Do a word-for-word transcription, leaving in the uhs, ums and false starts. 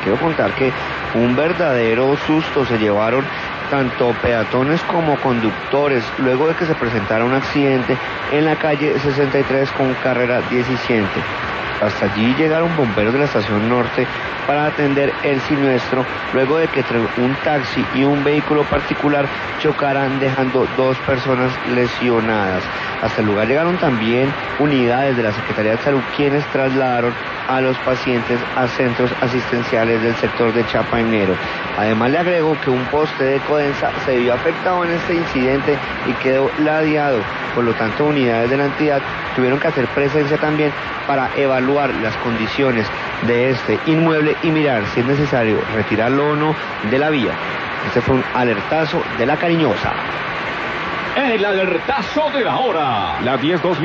quiero contar que un verdadero susto se llevaron tanto peatones como conductores, luego de que se presentara un accidente en la calle sesenta y tres con carrera diecisiete. Hasta allí llegaron bomberos de la estación norte para atender el siniestro, luego de que un taxi y un vehículo particular chocaran, dejando dos personas lesionadas. Hasta el lugar llegaron también unidades de la Secretaría de Salud, quienes trasladaron a los pacientes a centros asistenciales del sector de Chapainero. Además, le agrego que un poste de Codensa se vio afectado en este incidente y quedó ladeado. Por lo tanto, unidades de la entidad tuvieron que hacer presencia también para evaluar las condiciones de este inmueble y mirar si es necesario retirarlo o no de la vía. Este fue un alertazo de La Cariñosa. El alertazo de la hora. La diez dos